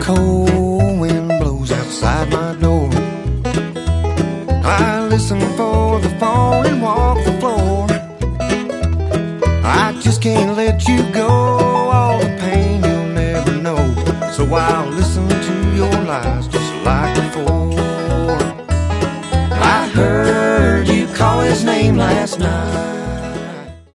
cold wind blows outside my door. I listen for the phone and walk the floor. I just can't let you go, all the pain you'll never know. So I'll listen to your lies just like before.